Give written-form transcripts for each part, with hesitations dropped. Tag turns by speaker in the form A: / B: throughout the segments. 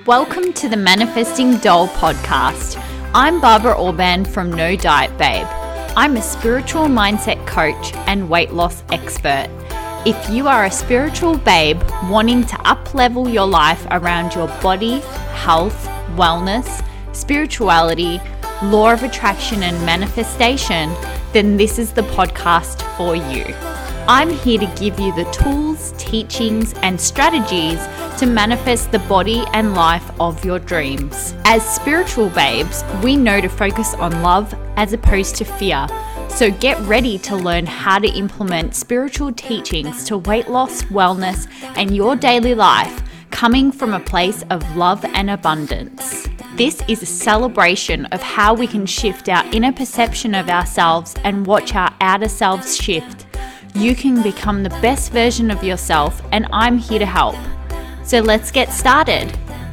A: Welcome to the Manifesting Doll podcast. I'm Barbara Orban from No Diet Babe. I'm a spiritual mindset coach and weight loss expert. If you are a spiritual babe wanting to up-level your life around your body, health, wellness, spirituality, law of attraction and manifestation, then this is the podcast for you. I'm here to give you the tools, teachings, and strategies to manifest the body and life of your dreams. As spiritual babes, we know to focus on love as opposed to fear. So get ready to learn how to implement spiritual teachings to weight loss, wellness, and your daily life, coming from a place of love and abundance. This is a celebration of how we can shift our inner perception of ourselves and watch our outer selves shift. You can become the best version of yourself, and I'm here to help. So let's get started.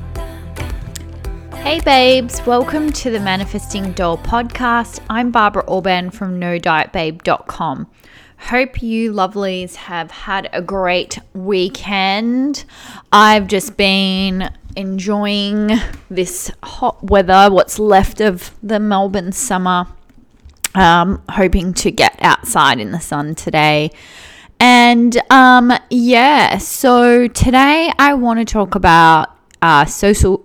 A: Hey babes, welcome to the Manifesting Doll podcast. I'm Barbara Orban from NoDietBabe.com. Hope you lovelies have had a great weekend. I've just been enjoying this hot weather, what's left of the Melbourne summer. Hoping to get outside in the sun today. And so today I want to talk about social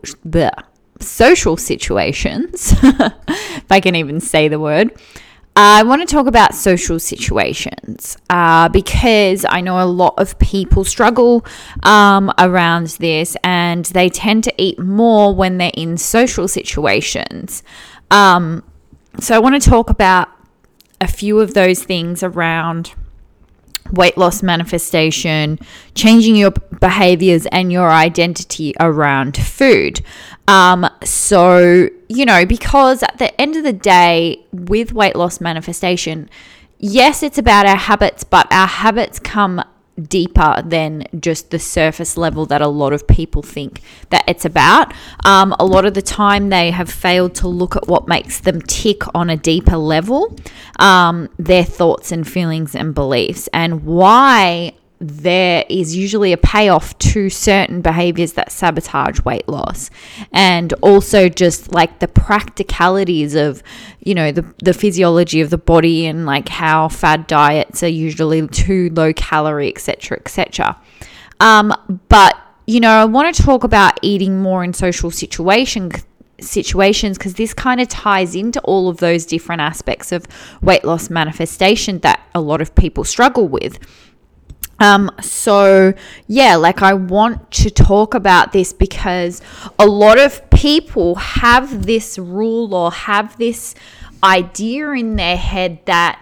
A: situations, if I can even say the word. I want to talk about social situations because I know a lot of people struggle around this, and they tend to eat more when they're in social situations. So I want to talk about a few of those things around weight loss manifestation, changing your behaviors and your identity around food. Because at the end of the day, with weight loss manifestation, yes, it's about our habits, but our habits come deeper than just the surface level that a lot of people think that it's about. A lot of the time they have failed to look at what makes them tick on a deeper level, their thoughts and feelings and beliefs, and why there is usually a payoff to certain behaviors that sabotage weight loss, and also just like the practicalities of, the physiology of the body, and like how fad diets are usually too low calorie, etc., etc. But I want to talk about eating more in social situations because this kind of ties into all of those different aspects of weight loss manifestation that a lot of people struggle with. I want to talk about this because a lot of people have this rule or have this idea in their head that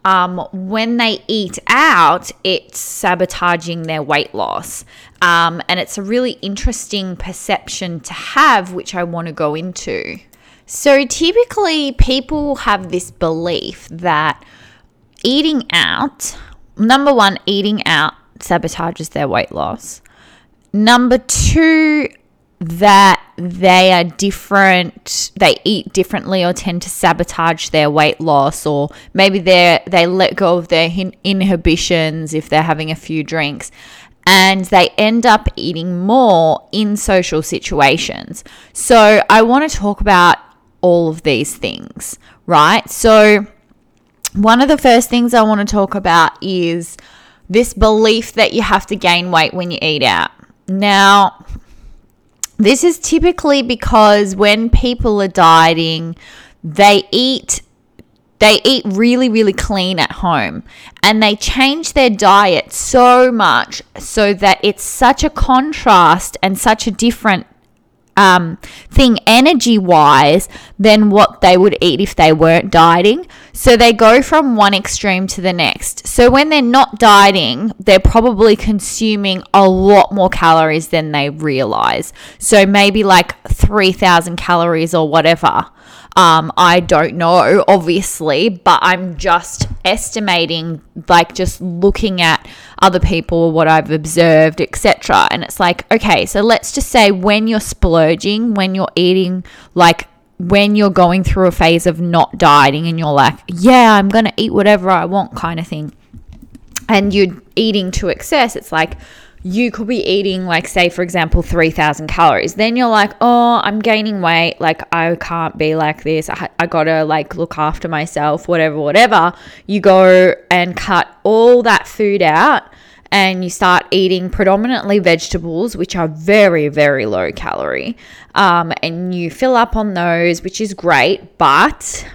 A: when they eat out, it's sabotaging their weight loss. And it's a really interesting perception to have, which I want to go into. So typically people have this belief that eating out, number one, eating out sabotages their weight loss. Number two, that they are different, they eat differently or tend to sabotage their weight loss, or maybe they let go of their inhibitions if they're having a few drinks, and they end up eating more in social situations. So I want to talk about all of these things, right? So one of the first things I want to talk about is this belief that you have to gain weight when you eat out. Now, this is typically because when people are dieting, they eat really, really clean at home, and they change their diet so much so that it's such a contrast and such a different thing energy-wise than what they would eat if they weren't dieting. So they go from one extreme to the next. So when they're not dieting, they're probably consuming a lot more calories than they realize. So maybe like 3,000 calories or whatever. I don't know, obviously, but I'm just estimating, like just looking at other people, what I've observed, etc. And it's like, okay, so let's just say when you're splurging, when you're eating, like when you're going through a phase of not dieting and you're like, yeah, I'm going to eat whatever I want kind of thing, and you're eating to excess, it's like you could be eating, like, say, for example, 3,000 calories. Then you're like, oh, I'm gaining weight. Like, I can't be like this. I got to, like, look after myself, whatever. You go and cut all that food out and you start eating predominantly vegetables, which are very, very low calorie. And you fill up on those, which is great. But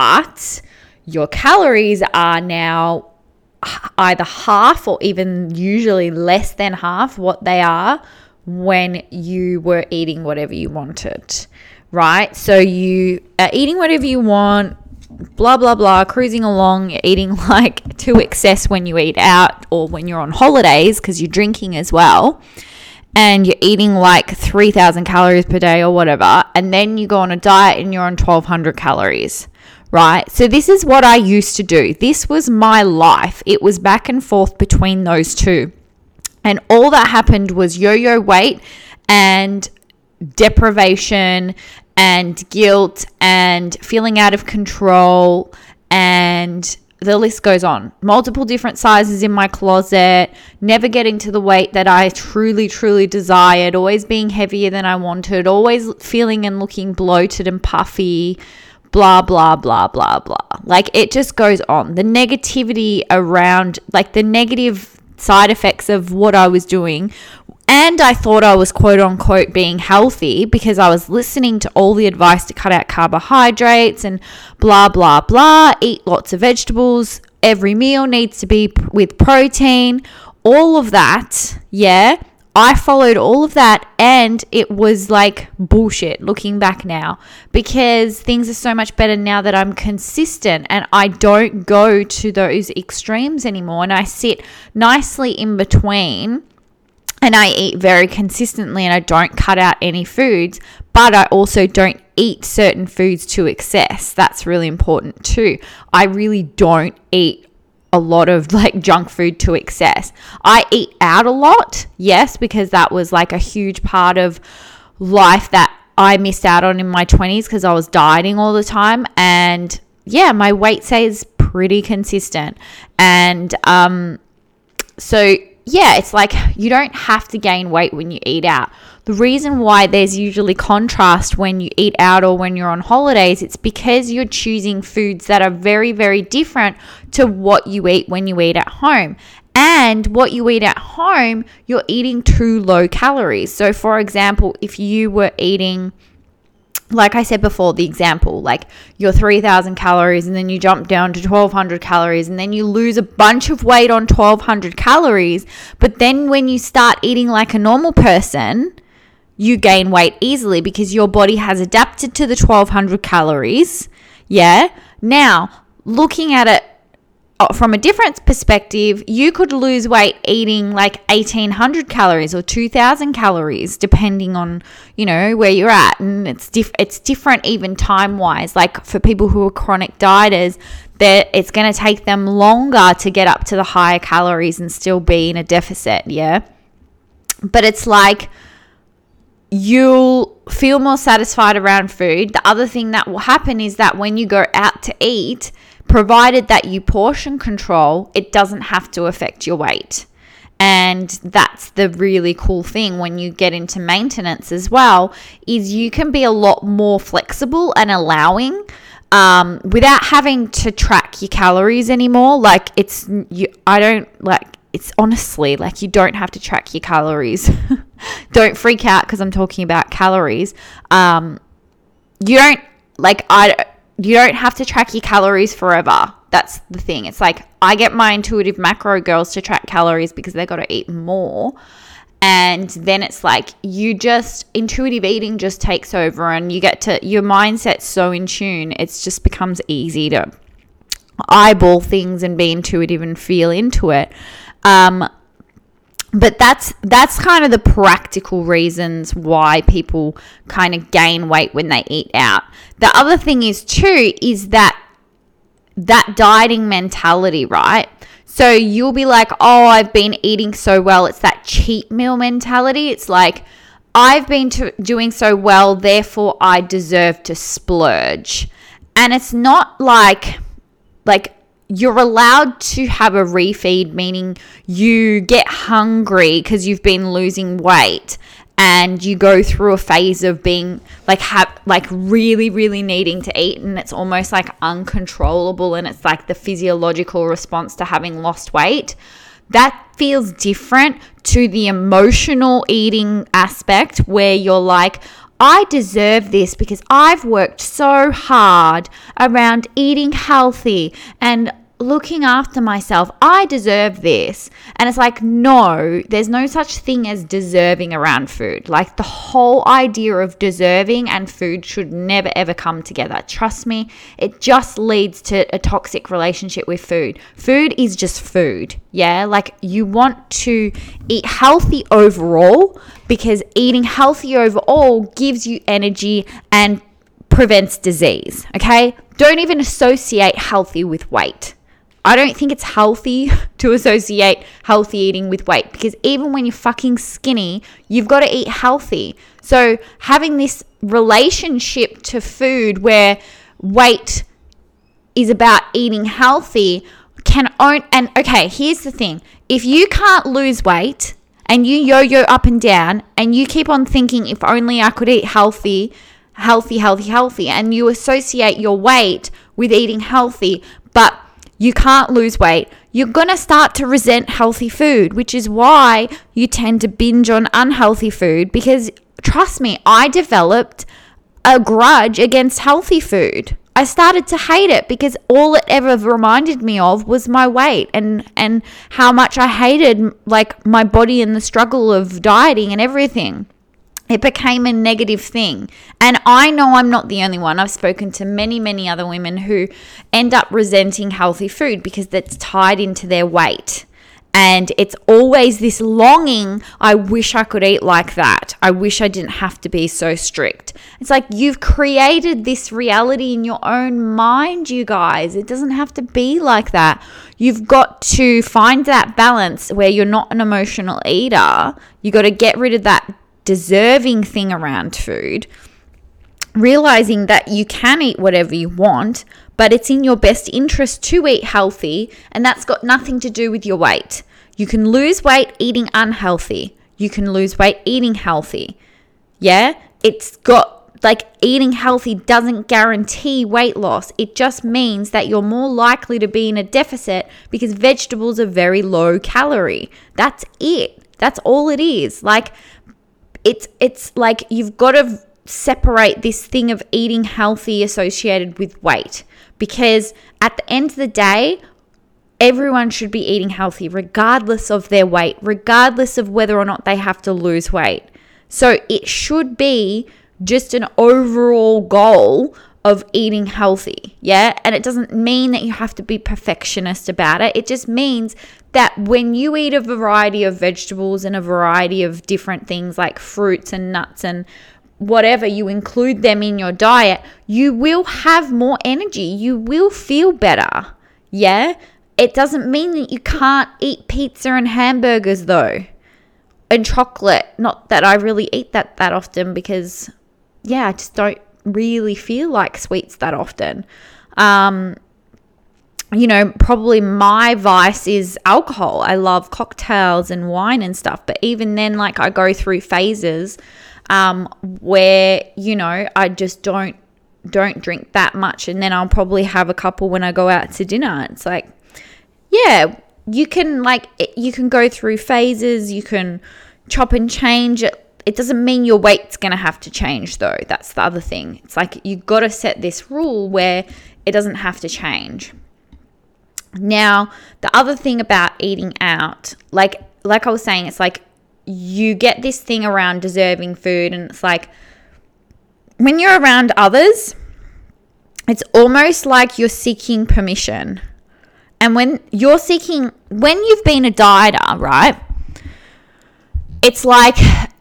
A: your calories are now either half or even usually less than half what they are when you were eating whatever you wanted, right? So you are eating whatever you want, blah, blah, blah, cruising along. You're eating like to excess when you eat out or when you're on holidays because you're drinking as well. And you're eating like 3,000 calories per day or whatever. And then you go on a diet and you're on 1,200 calories. Right? So this is what I used to do. This was my life. It was back and forth between those two. And all that happened was yo-yo weight and deprivation and guilt and feeling out of control, and the list goes on. Multiple different sizes in my closet, never getting to the weight that I truly, truly desired, always being heavier than I wanted, always feeling and looking bloated and puffy, blah, blah, blah, blah, blah. Like, it just goes on. The negativity around, like, the negative side effects of what I was doing. And I thought I was quote unquote being healthy because I was listening to all the advice to cut out carbohydrates and blah, blah, blah. Eat lots of vegetables. Every meal needs to be with protein. All of that, yeah. I followed all of that and it was like bullshit looking back now, because things are so much better now that I'm consistent and I don't go to those extremes anymore, and I sit nicely in between and I eat very consistently and I don't cut out any foods, but I also don't eat certain foods to excess. That's really important too. I really don't eat a lot of like junk food to excess. I eat out a lot, yes, because that was like a huge part of life that I missed out on in my 20s because I was dieting all the time. And yeah, my weight stays pretty consistent. And so yeah, it's like you don't have to gain weight when you eat out. The reason why there's usually contrast when you eat out or when you're on holidays, it's because you're choosing foods that are very, very different to what you eat when you eat at home. And what you eat at home, you're eating too low calories. So for example, if you were eating, like I said before, the example, like you're 3,000 calories and then you jump down to 1,200 calories and then you lose a bunch of weight on 1,200 calories. But then when you start eating like a normal person, you gain weight easily because your body has adapted to the 1,200 calories. Yeah. Now, looking at it from a different perspective, you could lose weight eating like 1,800 calories or 2,000 calories, depending on, you know, where you're at. And it's different even time-wise. Like for people who are chronic dieters, it's going to take them longer to get up to the higher calories and still be in a deficit, yeah? But it's like you'll feel more satisfied around food. The other thing that will happen is that when you go out to eat, provided that you portion control, it doesn't have to affect your weight. And that's the really cool thing when you get into maintenance as well, is you can be a lot more flexible and allowing without having to track your calories anymore. Like it's honestly like you don't have to track your calories. Don't freak out because I'm talking about calories. You don't have to track your calories forever. That's the thing. It's like I get my intuitive macro girls to track calories because they got to eat more. And then it's like intuitive eating just takes over and your mindset's so in tune. It just becomes easy to eyeball things and be intuitive and feel into it. But that's kind of the practical reasons why people kind of gain weight when they eat out. The other thing is that dieting mentality, right? So you'll be like, oh, I've been eating so well. It's that cheat meal mentality. It's like, I've been doing so well, therefore I deserve to splurge. And it's not like you're allowed to have a refeed, meaning you get hungry because you've been losing weight and you go through a phase of being like really, really needing to eat, and it's almost like uncontrollable, and it's like the physiological response to having lost weight. That feels different to the emotional eating aspect where you're like, I deserve this because I've worked so hard around eating healthy and looking after myself. I deserve this. And it's like, no, there's no such thing as deserving around food. Like, the whole idea of deserving and food should never ever come together. Trust me, it just leads to a toxic relationship with food. Food is just food. Yeah, like, you want to eat healthy overall because eating healthy overall gives you energy and prevents disease. Okay, don't even associate healthy with weight. I don't think it's healthy to associate healthy eating with weight, because even when you're fucking skinny, you've got to eat healthy. So having this relationship to food where weight is about eating healthy and okay, here's the thing. If you can't lose weight and you yo-yo up and down and you keep on thinking, if only I could eat healthy, and you associate your weight with eating healthy, but you can't lose weight, you're going to start to resent healthy food, which is why you tend to binge on unhealthy food. Because trust me, I developed a grudge against healthy food. I started to hate it because all it ever reminded me of was my weight and how much I hated like my body and the struggle of dieting and everything. It became a negative thing. And I know I'm not the only one. I've spoken to many, many other women who end up resenting healthy food because that's tied into their weight. And it's always this longing, I wish I could eat like that. I wish I didn't have to be so strict. It's like you've created this reality in your own mind, you guys. It doesn't have to be like that. You've got to find that balance where you're not an emotional eater. You got to get rid of that deserving thing around food, realizing that you can eat whatever you want, but it's in your best interest to eat healthy, and that's got nothing to do with your weight. You can lose weight eating unhealthy. You can lose weight eating healthy. Yeah? It's got, like, eating healthy doesn't guarantee weight loss. It just means that you're more likely to be in a deficit because vegetables are very low calorie. That's it. That's all it is. Like, it's like you've got to separate this thing of eating healthy associated with weight, because at the end of the day, everyone should be eating healthy regardless of their weight, regardless of whether or not they have to lose weight. So it should be just an overall goal of eating healthy, yeah? And it doesn't mean that you have to be perfectionist about it. It just means that when you eat a variety of vegetables and a variety of different things like fruits and nuts and whatever, you include them in your diet, you will have more energy. You will feel better, yeah? It doesn't mean that you can't eat pizza and hamburgers though, and chocolate. Not that I really eat that often because, yeah, I just don't really feel like sweets that often. You know, probably my vice is alcohol. I love cocktails and wine and stuff, but even then, like, I go through phases where, you know, I just don't drink that much, and then I'll probably have a couple when I go out to dinner. It's like, yeah, you can go through phases, you can chop and change it. It doesn't mean your weight's going to have to change though. That's the other thing. It's like you got to set this rule where it doesn't have to change. Now, the other thing about eating out, like I was saying, it's like you get this thing around deserving food, and it's like when you're around others, it's almost like you're seeking permission. And when you've been a dieter, right? It's like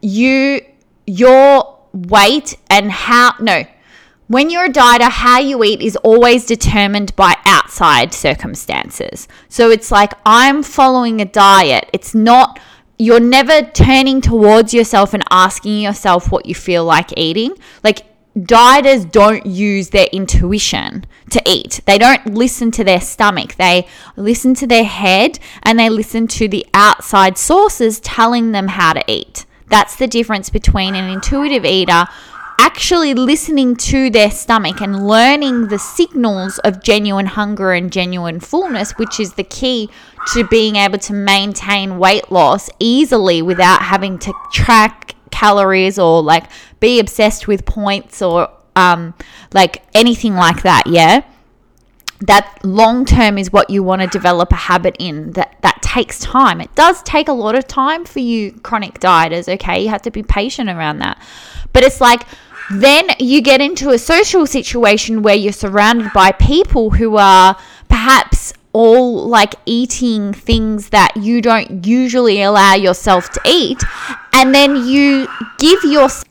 A: your weight and when you're a dieter, how you eat is always determined by outside circumstances. So it's like, I'm following a diet. It's not, you're never turning towards yourself and asking yourself what you feel like eating. Like, dieters don't use their intuition to eat. They don't listen to their stomach. They listen to their head, and they listen to the outside sources telling them how to eat. That's the difference between an intuitive eater actually listening to their stomach and learning the signals of genuine hunger and genuine fullness, which is the key to being able to maintain weight loss easily without having to track calories or like be obsessed with points or like anything like that. Yeah, that long term is what you want to develop a habit in. That takes time. It does take a lot of time for you chronic dieters. Okay, you have to be patient around that. But it's like, then you get into a social situation where you're surrounded by people who are perhaps all like eating things that you don't usually allow yourself to eat, and then you give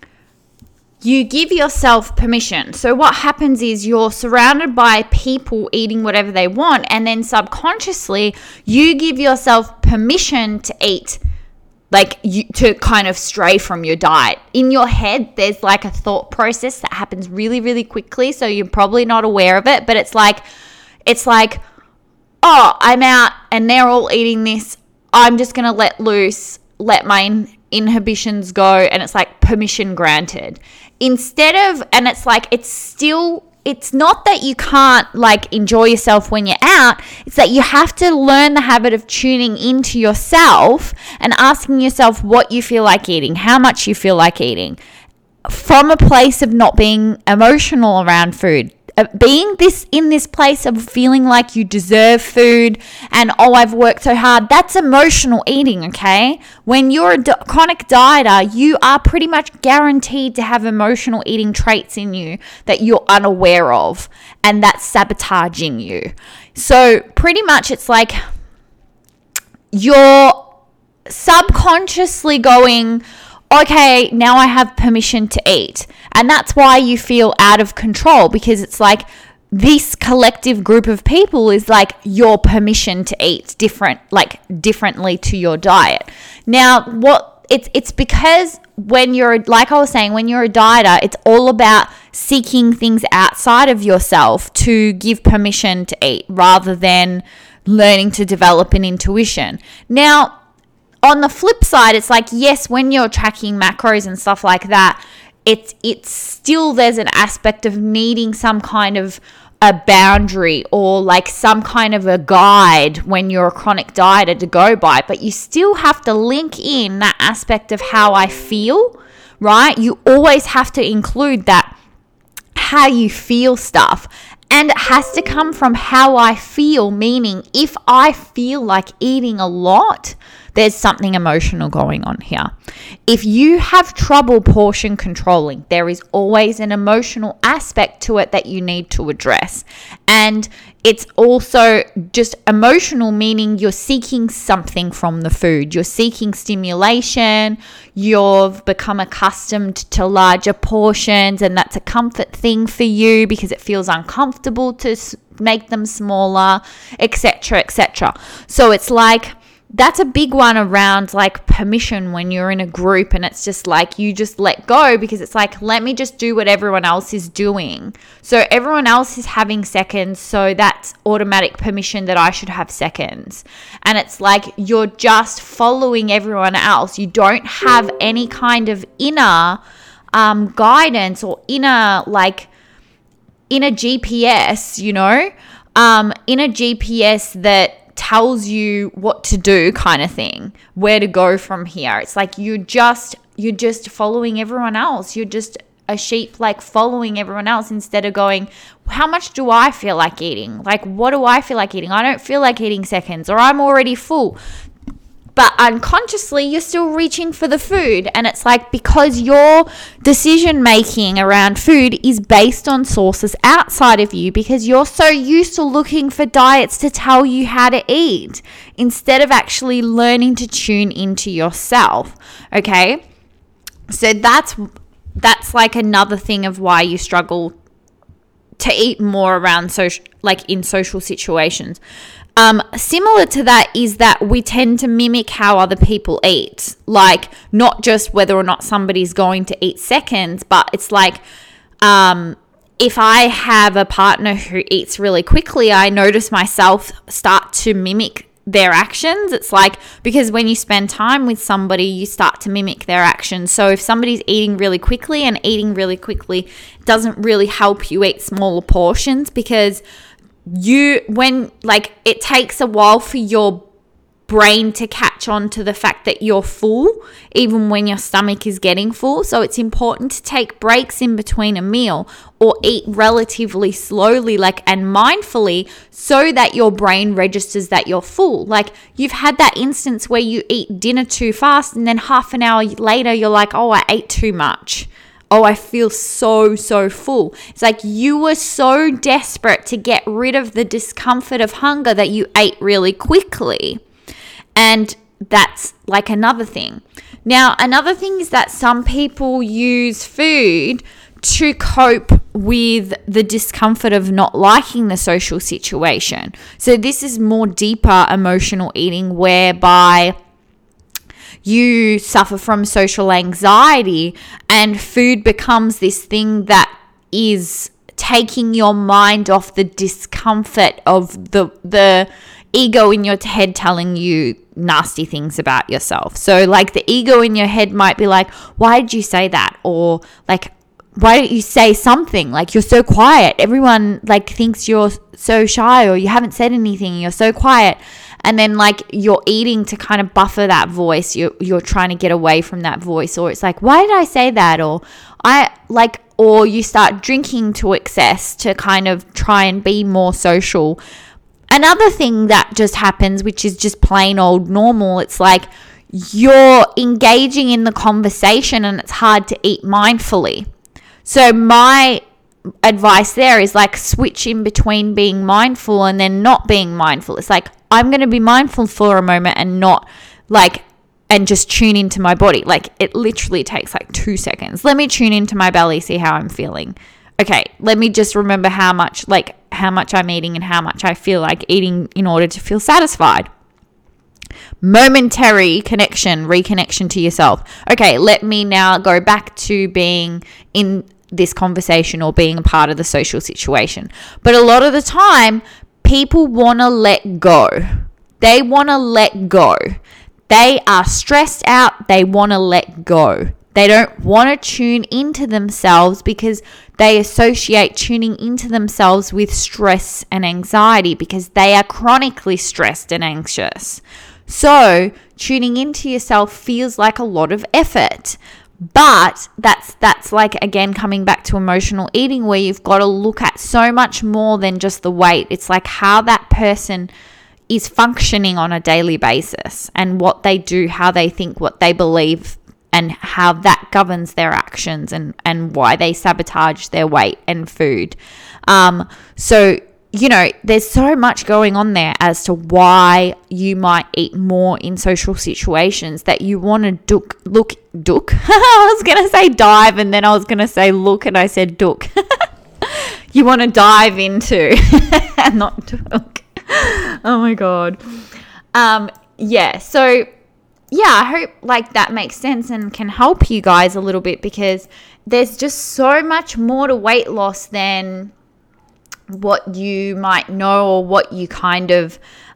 A: yourself permission. So what happens is you're surrounded by people eating whatever they want, and then subconsciously you give yourself permission to eat, like to kind of stray from your diet. In your head, there's like a thought process that happens really, really quickly, so you're probably not aware of it, but it's like, oh, I'm out and they're all eating this. I'm just going to let loose, let my inhibitions go, and it's like permission granted. Instead of, and it's like, it's not that you can't like enjoy yourself when you're out. It's that you have to learn the habit of tuning into yourself and asking yourself what you feel like eating, how much you feel like eating, from a place of not being emotional around food. Being in this place of feeling like you deserve food and, oh, I've worked so hard, that's emotional eating, okay? When you're a chronic dieter, you are pretty much guaranteed to have emotional eating traits in you that you're unaware of, and that's sabotaging you. So pretty much it's like you're subconsciously going, okay, now I have permission to eat. And that's why you feel out of control, because it's like this collective group of people is like your permission to eat differently to your diet. Now, it's because when you're, like I was saying, when you're a dieter, it's all about seeking things outside of yourself to give permission to eat rather than learning to develop an intuition. Now, on the flip side, it's like, yes, when you're tracking macros and stuff like that, it's still, there's an aspect of needing some kind of a boundary or like some kind of a guide when you're a chronic dieter to go by, but you still have to link in that aspect of how I feel, right? You always have to include that how you feel stuff. And it has to come from how I feel, meaning if I feel like eating a lot, there's something emotional going on here. If you have trouble portion controlling, there is always an emotional aspect to it that you need to address. And it's also just emotional, meaning you're seeking something from the food. You're seeking stimulation. You've become accustomed to larger portions, and that's a comfort thing for you because it feels uncomfortable to make them smaller, etc., etc. So it's like, that's a big one around like permission when you're in a group, and it's just like you just let go because it's like, let me just do what everyone else is doing. So everyone else is having seconds, so that's automatic permission that I should have seconds. And it's like you're just following everyone else. You don't have any kind of inner guidance or inner GPS, inner GPS that tells you what to do, kind of thing, where to go from here. It's like you're just following everyone else. You're just a sheep, like following everyone else, instead of going, how much do I feel like eating? Like, what do I feel like eating? I don't feel like eating seconds, or I'm already full. But unconsciously, you're still reaching for the food. And it's like, because your decision making around food is based on sources outside of you, because you're so used to looking for diets to tell you how to eat instead of actually learning to tune into yourself. Okay. So that's like another thing of why you struggle to eat more around in social situations. Similar to that is that we tend to mimic how other people eat, like not just whether or not somebody's going to eat seconds, but it's like if I have a partner who eats really quickly, I notice myself start to mimic their actions. It's like, because when you spend time with somebody, you start to mimic their actions. So if somebody's eating really quickly, and eating really quickly doesn't really help you eat smaller portions, because it takes a while for your brain to catch on to the fact that you're full, even when your stomach is getting full. So it's important to take breaks in between a meal, or eat relatively slowly, and mindfully, so that your brain registers that you're full. Like, you've had that instance where you eat dinner too fast, and then half an hour later you're like, oh, I ate too much. Oh, I feel so full. It's like you were so desperate to get rid of the discomfort of hunger that you ate really quickly. And that's like another thing. Now, another thing is that some people use food to cope with the discomfort of not liking the social situation. So this is more deeper emotional eating, whereby you suffer from social anxiety, and food becomes this thing that is taking your mind off the discomfort of the ego in your head telling you nasty things about yourself. So the ego in your head might be like, why did you say that? Or why don't you say something? You're so quiet. Everyone thinks you're so shy, or you haven't said anything. You're so quiet. And then you're eating to kind of buffer that voice. You're trying to get away from that voice. Or it's like, why did I say that? Or you start drinking to excess to kind of try and be more social. Another thing that just happens, which is just plain old normal, it's like you're engaging in the conversation and it's hard to eat mindfully. So my advice there is switch in between being mindful and then not being mindful. It's like, I'm going to be mindful for a moment and not and just tune into my body. It literally takes 2 seconds. Let me tune into my belly, see how I'm feeling. Okay, let me just remember how much I'm eating and how much I feel like eating in order to feel satisfied. Momentary reconnection to yourself. Okay, let me now go back to being in this conversation or being a part of the social situation. But a lot of the time, people want to let go. They want to let go. They are stressed out. They want to let go. They don't want to tune into themselves because they associate tuning into themselves with stress and anxiety, because they are chronically stressed and anxious. So tuning into yourself feels like a lot of effort. But that's again, coming back to emotional eating, where you've got to look at so much more than just the weight. It's how that person is functioning on a daily basis, and what they do, how they think, what they believe, and how that governs their actions, and why they sabotage their weight and food. So, there's so much going on there as to why you might eat more in social situations that you want to look. I was going to say dive, and then I was going to say look, and I said duck. You want to dive into, not duck. Oh my God. So yeah, I hope that makes sense and can help you guys a little bit, because there's just so much more to weight loss than what you might know or what you kind of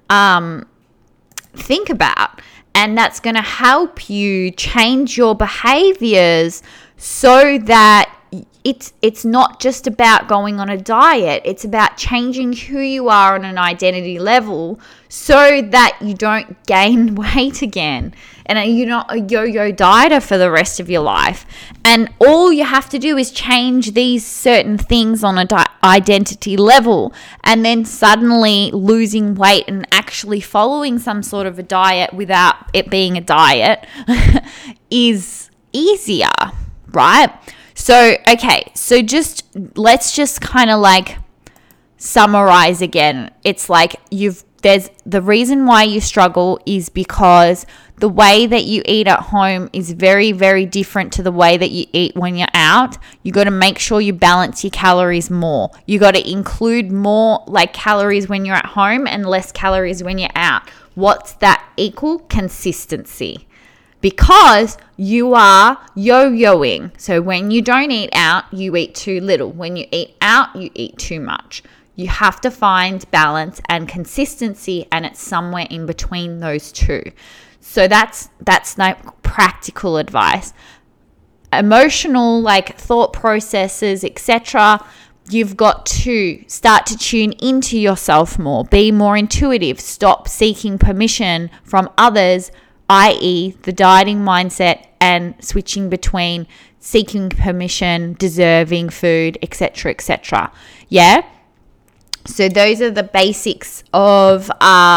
A: think about. And that's going to help you change your behaviors so that it's not just about going on a diet. It's about changing who you are on an identity level so that you don't gain weight again and you're not a yo-yo dieter for the rest of your life. And all you have to do is change these certain things on an identity level, and then suddenly losing weight and actually following some sort of a diet without it being a diet is easier, right? So, okay, so let's just kind of summarize again. It's there's the reason why you struggle is because the way that you eat at home is very, very different to the way that you eat when you're out. You got to make sure you balance your calories more. You got to include more calories when you're at home and less calories when you're out. What's that equal? Consistency. because you are yo-yoing. So when you don't eat out, you eat too little. When you eat out, you eat too much. You have to find balance and consistency, and it's somewhere in between those two. So that's like practical advice. Emotional, like thought processes, etc., you've got to start to tune into yourself more, be more intuitive, stop seeking permission from others, i.e. the dieting mindset, and switching between seeking permission, deserving food, etc., etc. Yeah? So those are the basics of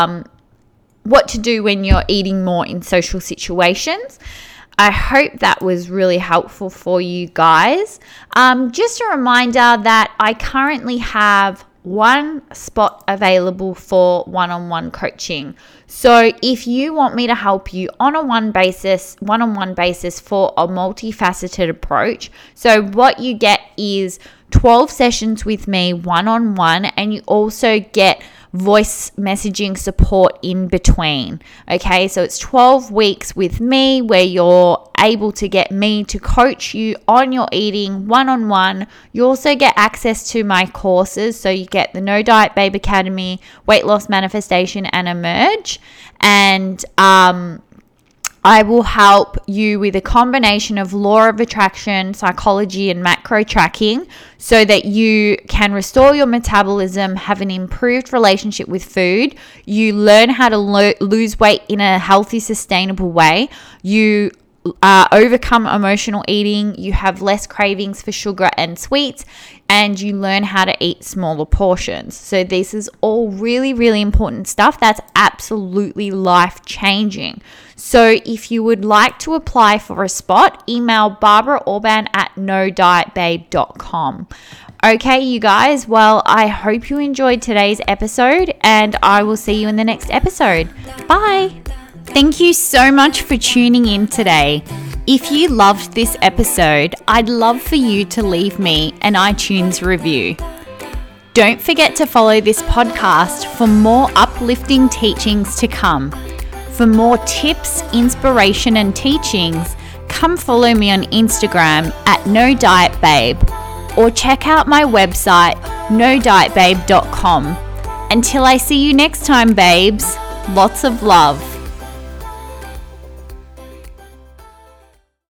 A: what to do when you're eating more in social situations. I hope that was really helpful for you guys. Just a reminder that I currently have one spot available for one-on-one coaching. So if you want me to help you on a one-on-one basis for a multifaceted approach, so what you get is 12 sessions with me one-on-one, and you also get voice messaging support in between. Okay, so it's 12 weeks with me where you're able to get me to coach you on your eating one-on-one. You also get access to my courses. So you get the No Diet Babe Academy, Weight Loss Manifestation, and Emerge. And I will help you with a combination of law of attraction, psychology, and macro tracking so that you can restore your metabolism, have an improved relationship with food. You learn how to lose weight in a healthy, sustainable way. You overcome emotional eating. You have less cravings for sugar and sweets, and you learn how to eat smaller portions. So this is all really, really important stuff that's absolutely life-changing. So if you would like to apply for a spot, email barbaraorban@nodietbabe.com. Okay, you guys, well, I hope you enjoyed today's episode, and I will see you in the next episode. Bye! Thank you so much for tuning in today. If you loved this episode, I'd love for you to leave me an iTunes review. Don't forget to follow this podcast for more uplifting teachings to come. For more tips, inspiration, and teachings, come follow me on Instagram @NoDietBabe or check out my website, nodietbabe.com. Until I see you next time, babes, lots of love.